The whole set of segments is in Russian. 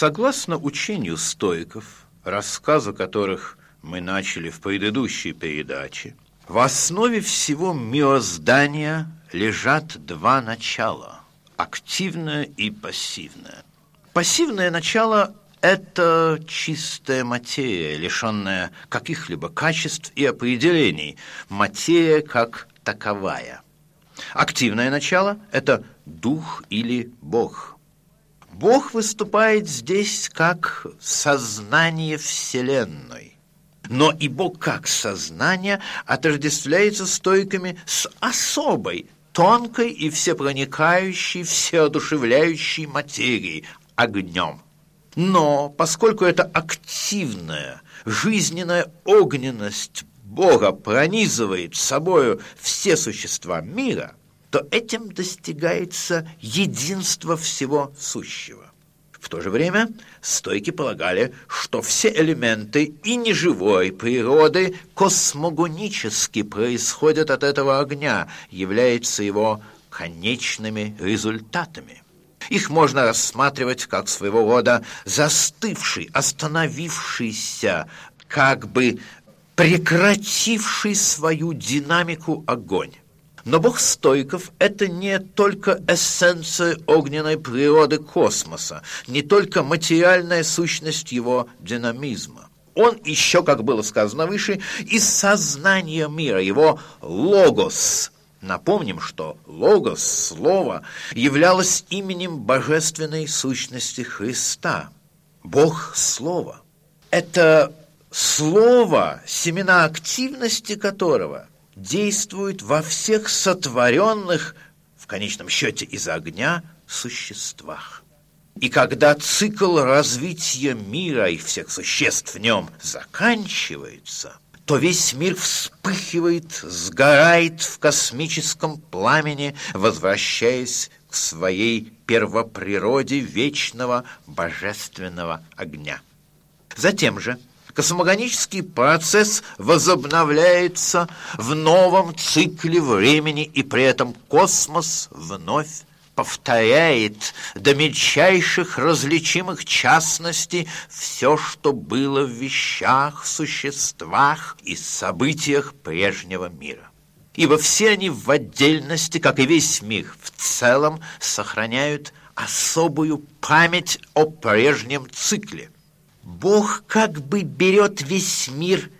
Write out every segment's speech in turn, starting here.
Согласно учению стоиков, рассказы которых мы начали в предыдущей передаче, в основе всего мироздания лежат два начала – активное и пассивное. Пассивное начало – это чистая материя, лишенная каких-либо качеств и определений, материя как таковая. Активное начало – это дух или Бог. Бог выступает здесь как сознание Вселенной. Но и Бог как сознание отождествляется стоиками с особой, тонкой и всепроникающей, всеодушевляющей материей – огнем. Но поскольку эта активная, жизненная огненность Бога пронизывает собою все существа мира, то этим достигается единство всего сущего. В то же время стойки полагали, что все элементы и неживой природы космогонически происходят от этого огня, являются его конечными результатами. Их можно рассматривать как своего рода застывший, остановившийся, как бы прекративший свою динамику огонь. Но Бог стоиков – это не только эссенция огненной природы космоса, не только материальная сущность его динамизма. Он еще, как было сказано выше, из сознания мира, его логос. Напомним, что логос, слово, являлось именем божественной сущности Христа. Бог – слово. Это слово, семена активности которого – действует во всех сотворенных, в конечном счете из огня, существах. И когда цикл развития мира и всех существ в нем заканчивается, то весь мир вспыхивает, сгорает в космическом пламени, возвращаясь к своей первоприроде вечного божественного огня. Затем же космогонический процесс возобновляется в новом цикле времени, и при этом космос вновь повторяет до мельчайших различимых частностей все, что было в вещах, существах и событиях прежнего мира. Ибо все они в отдельности, как и весь мир в целом, сохраняют особую память о прежнем цикле. Бог как бы берет весь мир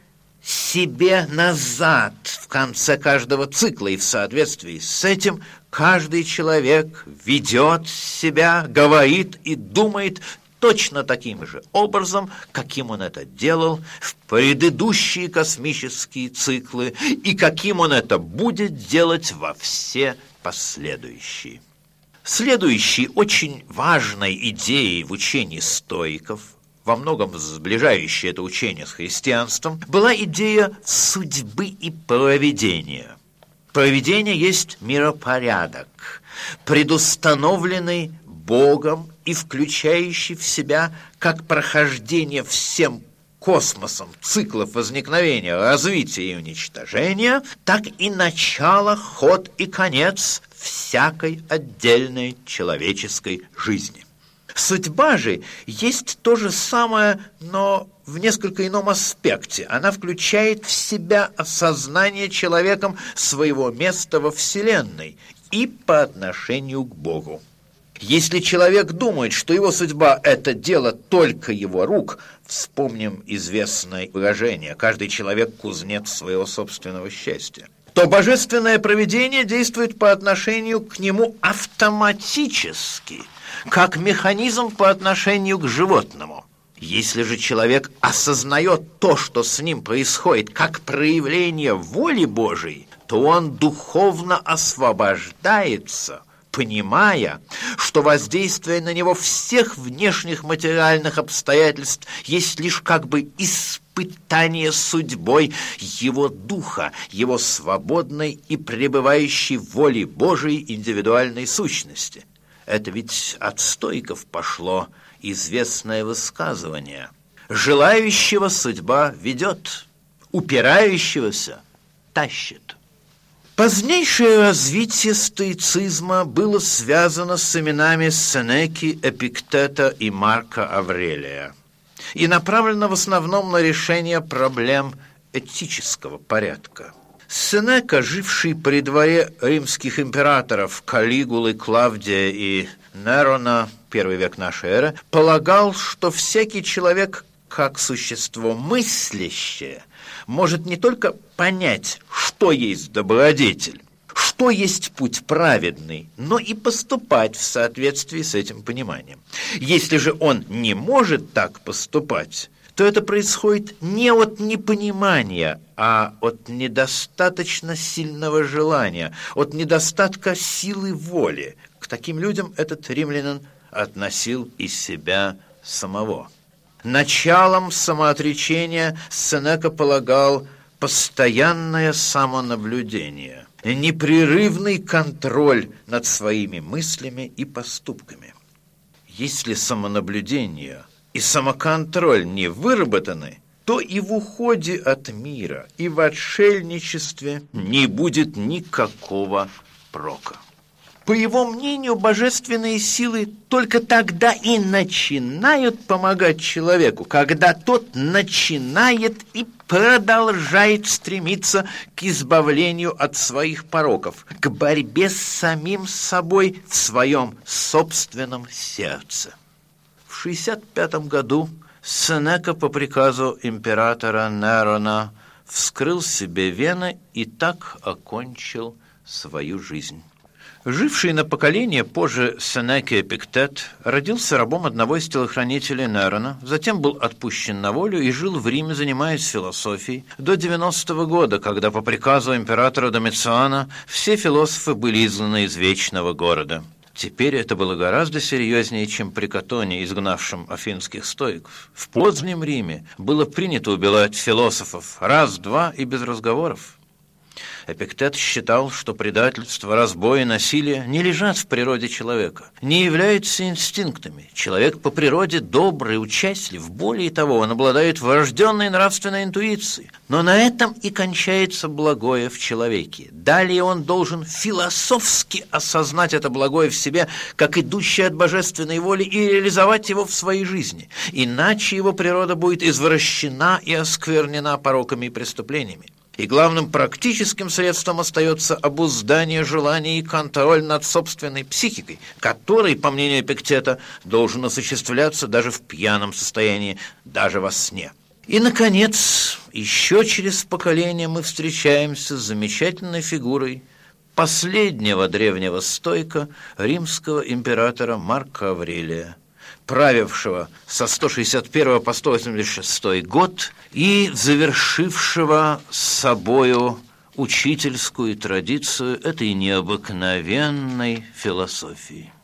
себе назад в конце каждого цикла, и в соответствии с этим каждый человек ведет себя, говорит и думает точно таким же образом, каким он это делал в предыдущие космические циклы и каким он это будет делать во все последующие. Следующей очень важной идеей в учении стоиков, во многом сближающей это учение с христианством, была идея судьбы и провидения. Провидение есть миропорядок, предустановленный Богом и включающий в себя как прохождение всем космосом циклов возникновения, развития и уничтожения, так и начало, ход и конец всякой отдельной человеческой жизни. Судьба же есть то же самое, но в несколько ином аспекте. Она включает в себя осознание человеком своего места во Вселенной и по отношению к Богу. Если человек думает, что его судьба – это дело только его рук, вспомним известное выражение «каждый человек – кузнец своего собственного счастья», то божественное провидение действует по отношению к нему автоматически, как механизм по отношению к животному. Если же человек осознает то, что с ним происходит, как проявление воли Божией, то он духовно освобождается, понимая, что воздействие на него всех внешних материальных обстоятельств есть лишь как бы испытание судьбой его духа, его свободной и пребывающей в воле Божией индивидуальной сущности. Это ведь от стоиков пошло известное высказывание: «Желающего судьба ведет, упирающегося тащит». Позднейшее развитие стоицизма было связано с именами Сенеки, Эпиктета и Марка Аврелия и направлено в основном на решение проблем этического порядка. Сенека, живший при дворе римских императоров Калигулы, Клавдия и Нерона, 1 век нашей эры, полагал, что всякий человек, как существо мыслящее, может не только понять, что есть добродетель, что есть путь праведный, но и поступать в соответствии с этим пониманием. Если же он не может так поступать, то это происходит не от непонимания, а от недостаточно сильного желания, от недостатка силы воли. К таким людям этот римлянин относил и себя самого. Началом самоотречения Сенека полагал постоянное самонаблюдение, непрерывный контроль над своими мыслями и поступками. Если самонаблюдение и самоконтроль не выработаны, то и в уходе от мира, и в отшельничестве не будет никакого прока. По его мнению, божественные силы только тогда и начинают помогать человеку, когда тот начинает и продолжает стремиться к избавлению от своих пороков, к борьбе с самим собой в своем собственном сердце. В 65 году Сенека по приказу императора Нерона вскрыл себе вены и так окончил свою жизнь. Живший на поколение позже Сенеки Эпиктет родился рабом одного из телохранителей Нерона, затем был отпущен на волю и жил в Риме, занимаясь философией, до 90-го года, когда по приказу императора Домициана все философы были изгнаны из вечного города. Теперь это было гораздо серьезнее, чем при Катоне, изгнавшем афинских стоиков. В позднем Риме было принято убивать философов раз-два и без разговоров. Эпиктет считал, что предательство, разбой и насилие не лежат в природе человека, не являются инстинктами. Человек по природе добрый, участлив, более того, он обладает врожденной нравственной интуицией. Но на этом и кончается благое в человеке. Далее он должен философски осознать это благое в себе, как идущее от божественной воли, и реализовать его в своей жизни. Иначе его природа будет извращена и осквернена пороками и преступлениями. И главным практическим средством остается обуздание желаний и контроль над собственной психикой, который, по мнению Эпиктета, должен осуществляться даже в пьяном состоянии, даже во сне. И, наконец, еще через поколение мы встречаемся с замечательной фигурой последнего древнего стоика, римского императора Марка Аврелия, правившего со 161 по 186 год и завершившего с собою учительскую традицию этой необыкновенной философии.